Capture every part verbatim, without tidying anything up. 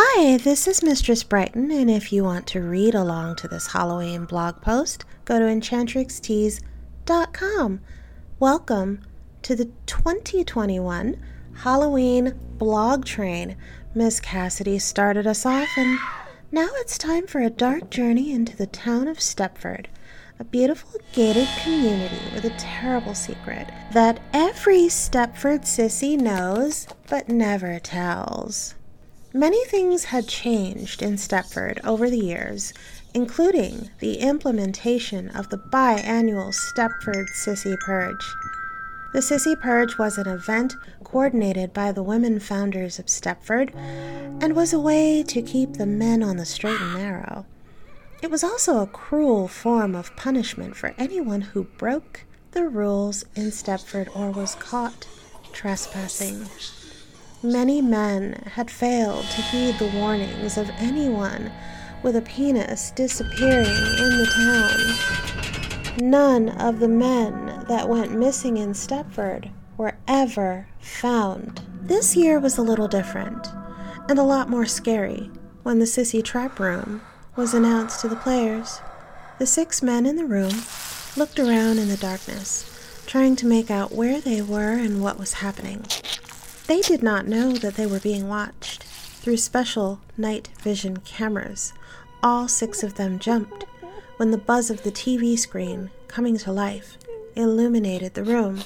Hi, this is Mistress Brighton, and if you want to read along to this Halloween blog post, go to enchantrix tees dot com. Welcome to the twenty twenty-one Halloween blog train. Miss Cassidy started us off, and now it's time for a dark journey into the town of Stepford, a beautiful gated community with a terrible secret that every Stepford sissy knows but never tells. Many things had changed in Stepford over the years, including the implementation of the biannual Stepford Sissy Purge. The Sissy Purge was an event coordinated by the women founders of Stepford and was a way to keep the men on the straight and narrow. It was also a cruel form of punishment for anyone who broke the rules in Stepford or was caught trespassing. Many men had failed to heed the warnings of anyone with a penis disappearing in the town. None of the men that went missing in Stepford were ever found. This year was a little different, and a lot more scary when the Sissy Trap Room was announced to the players. The six men in the room looked around in the darkness, trying to make out where they were and what was happening. They did not know that they were being watched through special night vision cameras. All six of them jumped when the buzz of the T V screen coming to life illuminated the room.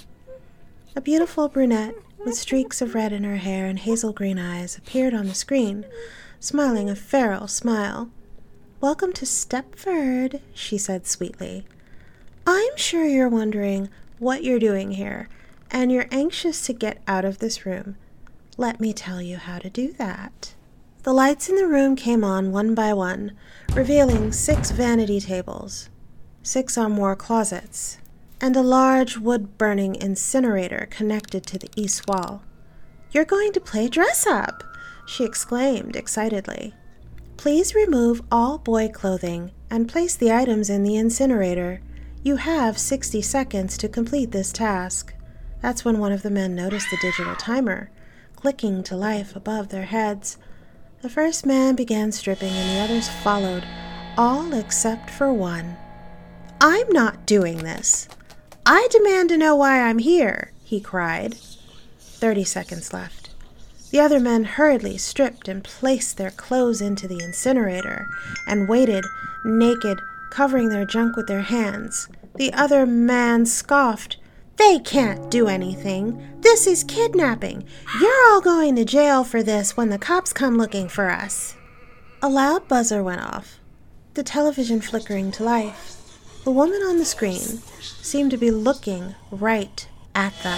A beautiful brunette with streaks of red in her hair and hazel green eyes appeared on the screen, smiling a feral smile. "Welcome to Stepford," she said sweetly. "I'm sure you're wondering what you're doing here, and you're anxious to get out of this room. Let me tell you how to do that." The lights in the room came on one by one, revealing six vanity tables, six or more closets, and a large wood-burning incinerator connected to the east wall. "You're going to play dress-up," she exclaimed excitedly. "Please remove all boy clothing and place the items in the incinerator. You have sixty seconds to complete this task." That's when one of the men noticed the digital timer clicking to life above their heads. The first man began stripping and the others followed, all except for one. "I'm not doing this. I demand to know why I'm here," he cried. Thirty seconds left. The other men hurriedly stripped and placed their clothes into the incinerator and waited, naked, covering their junk with their hands. The other man scoffed. "They can't do anything. This is kidnapping. You're all going to jail for this when the cops come looking for us." A loud buzzer went off, the television flickering to life. The woman on the screen seemed to be looking right at them.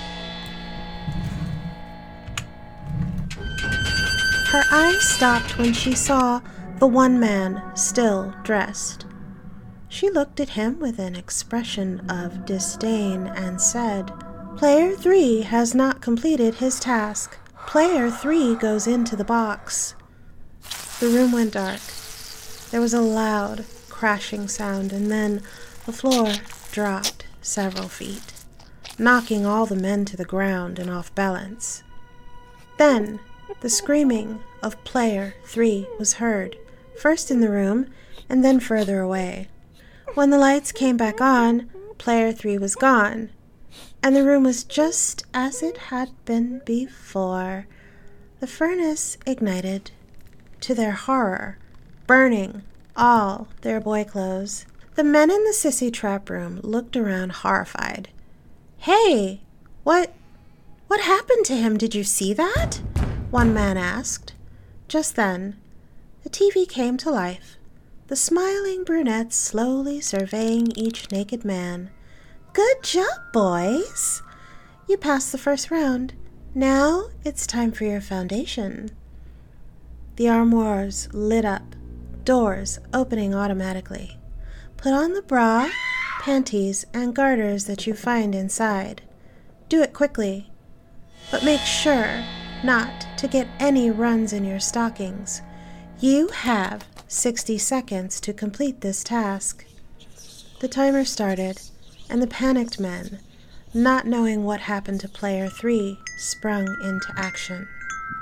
Her eyes stopped when she saw the one man still dressed. She looked at him with an expression of disdain and said, "Player three has not completed his task. Player three goes into the box." The room went dark. There was a loud, crashing sound, and then the floor dropped several feet, knocking all the men to the ground and off balance. Then the screaming of Player three was heard, first in the room and then further away. When the lights came back on, Player three was gone, and the room was just as it had been before. The furnace ignited, to their horror, burning all their boy clothes. The men in the Sissy Trap Room looked around horrified. "Hey, what, what happened to him? Did you see that?" one man asked. Just then, the T V came to life, the smiling brunette slowly surveying each naked man. "Good job, boys! You passed the first round. Now it's time for your foundation." The armoires lit up, doors opening automatically. Put on the bra, panties, and garters that you find inside. Do it quickly, but make sure not to get any runs in your stockings. You have sixty seconds to complete this task. The timer started, and the panicked men, not knowing what happened to Player three, sprung into action.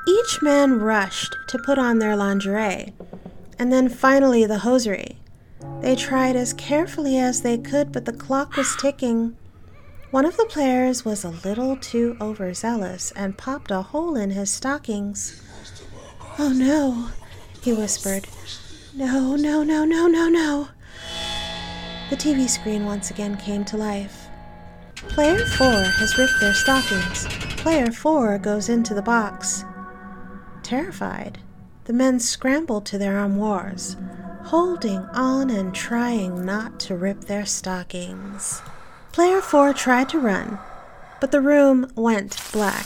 Each man rushed to put on their lingerie, and then finally the hosiery. They tried as carefully as they could, but the clock was ticking. One of the players was a little too overzealous and popped a hole in his stockings. "Oh no," he whispered. "No, no, no, no, no, no." The T V screen once again came to life. Player four has ripped their stockings. Player four goes into the box. Terrified, the men scrambled to their armoires, holding on and trying not to rip their stockings. Player four tried to run, but the room went black.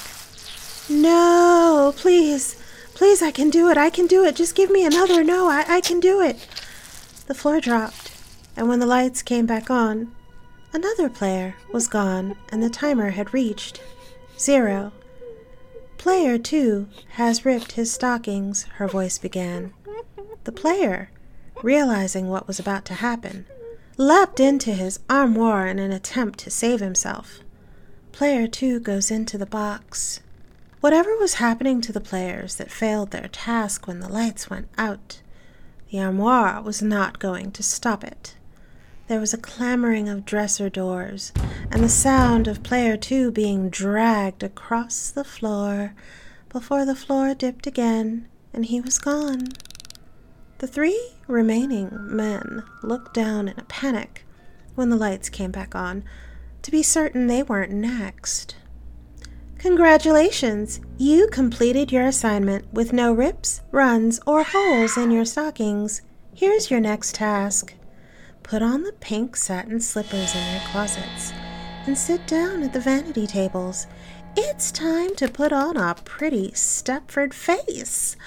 "No, please, please, I can do it, I can do it, just give me another, no, I, I can do it." The floor dropped, and when the lights came back on, another player was gone and the timer had reached zero. "Player two has ripped his stockings," her voice began. The player, realizing what was about to happen, leapt into his armoire in an attempt to save himself. Player two goes into the box. Whatever was happening to the players that failed their task when the lights went out, the armoire was not going to stop it. There was a clamoring of dresser doors, and the sound of player two being dragged across the floor before the floor dipped again, and he was gone. The three remaining men looked down in a panic when the lights came back on, to be certain they weren't next. "Congratulations! You completed your assignment with no rips, runs, or holes in your stockings. Here's your next task. Put on the pink satin slippers in your closets and sit down at the vanity tables. It's time to put on a pretty Stepford face.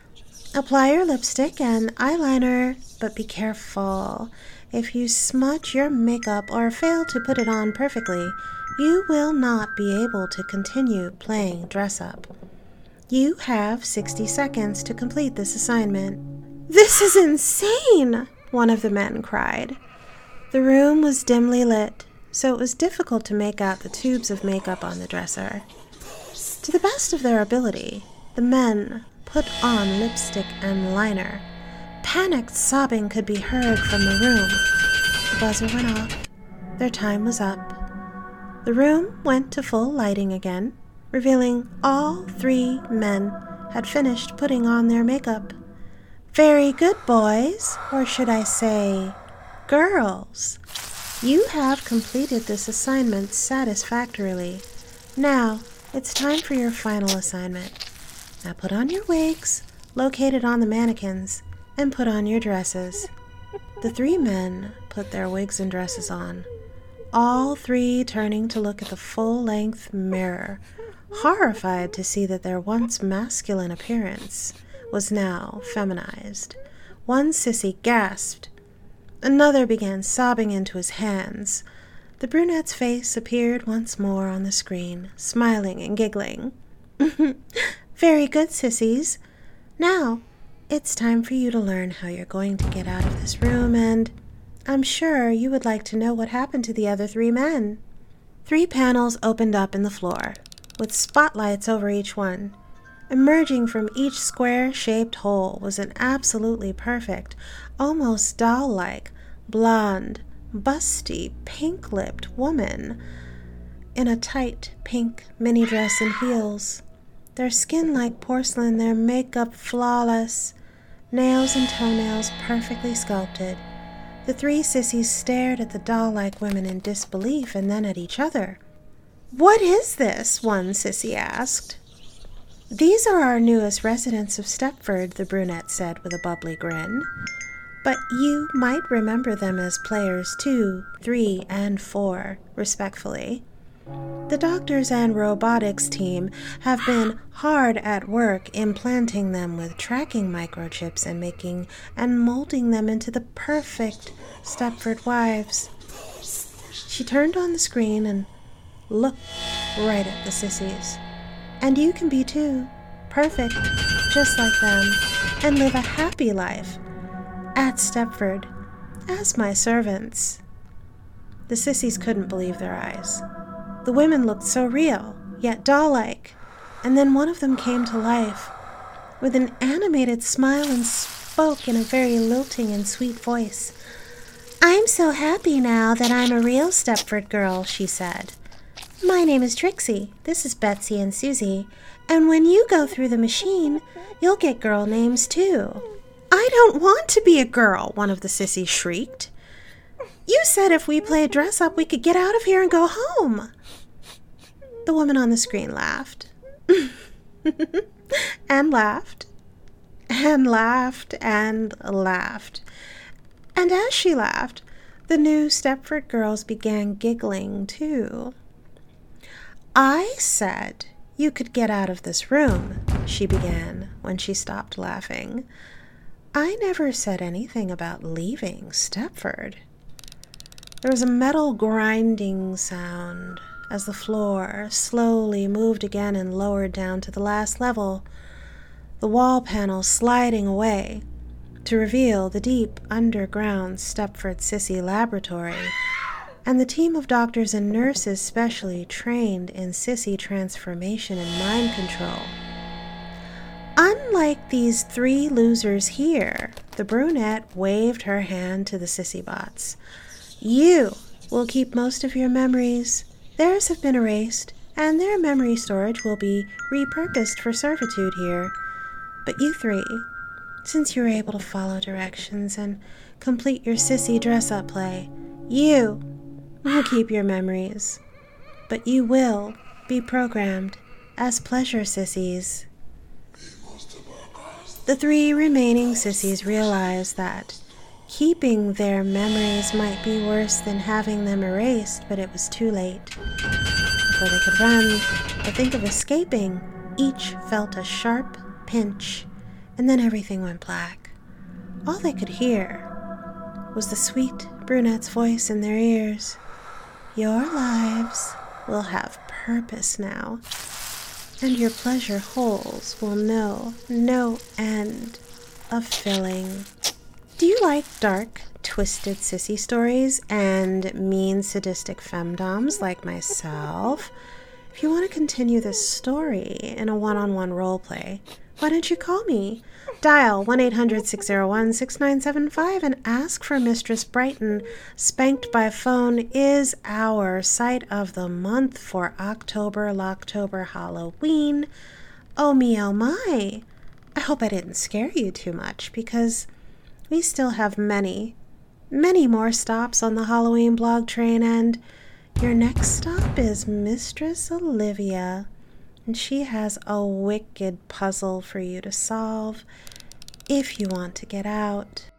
Apply your lipstick and eyeliner, but be careful. If you smudge your makeup or fail to put it on perfectly, you will not be able to continue playing dress-up. You have sixty seconds to complete this assignment." "This is insane!" one of the men cried. The room was dimly lit, so it was difficult to make out the tubes of makeup on the dresser. To the best of their ability, the men put on lipstick and liner. Panicked sobbing could be heard from the room. The buzzer went off. Their time was up. The room went to full lighting again, revealing all three men had finished putting on their makeup. "Very good, boys, or should I say, girls. You have completed this assignment satisfactorily. Now, it's time for your final assignment. Now put on your wigs, located on the mannequins, and put on your dresses." The three men put their wigs and dresses on, all three turning to look at the full-length mirror, horrified to see that their once masculine appearance was now feminized. One sissy gasped. Another began sobbing into his hands. The brunette's face appeared once more on the screen, smiling and giggling. "Very good, sissies. Now, it's time for you to learn how you're going to get out of this room, and I'm sure you would like to know what happened to the other three men." Three panels opened up in the floor, with spotlights over each one. Emerging from each square-shaped hole was an absolutely perfect, almost doll-like, blonde, busty, pink-lipped woman in a tight pink mini dress and heels. Their skin like porcelain, their makeup flawless, nails and toenails perfectly sculpted. The three sissies stared at the doll-like women in disbelief and then at each other. "What is this?" one sissy asked. "These are our newest residents of Stepford," the brunette said with a bubbly grin. "But you might remember them as players two, three, and four, respectfully. The doctors and robotics team have been hard at work implanting them with tracking microchips and making and molding them into the perfect Stepford wives." She turned on the screen and looked right at the sissies. "And you can be too, perfect, just like them, and live a happy life at Stepford as my servants." The sissies couldn't believe their eyes. The women looked so real, yet doll-like. and then one of them came to life with an animated smile and spoke in a very lilting and sweet voice. "I'm so happy now that I'm a real Stepford girl," she said. "My name is Trixie. This is Betsy and Susie. And when you go through the machine, you'll get girl names too." "I don't want to be a girl," one of the sissies shrieked. "You said if we play dress up, we could get out of here and go home." The woman on the screen laughed. and laughed. And laughed and laughed. And as she laughed, the new Stepford girls began giggling too. "I said you could get out of this room," she began when she stopped laughing. "I never said anything about leaving Stepford." There was a metal grinding sound as the floor slowly moved again and lowered down to the last level, the wall panels sliding away to reveal the deep underground Stepford Sissy laboratory and the team of doctors and nurses specially trained in sissy transformation and mind control. "Unlike these three losers here," the brunette waved her hand to the sissy bots, "you will keep most of your memories. Theirs have been erased, and their memory storage will be repurposed for servitude here. But you three, since you were able to follow directions and complete your sissy dress-up play, you will keep your memories. But you will be programmed as pleasure sissies." The three remaining sissies realized that keeping their memories might be worse than having them erased, but it was too late. Before they could run or think of escaping, each felt a sharp pinch, and then everything went black. All they could hear was the sweet brunette's voice in their ears. "Your lives will have purpose now, and your pleasure holes will know no end of filling." Do you like dark, twisted sissy stories and mean, sadistic femdoms like myself? If you want to continue this story in a one-on-one roleplay, why don't you call me? Dial one eight hundred, six oh one, six nine seven five and ask for Mistress Brighton. Spanked by Phone is our sight of the month for October, Locktober, Halloween. Oh me, oh my. I hope I didn't scare you too much, because we still have many, many more stops on the Halloween blog train, and your next stop is Mistress Olivia, and she has a wicked puzzle for you to solve if you want to get out.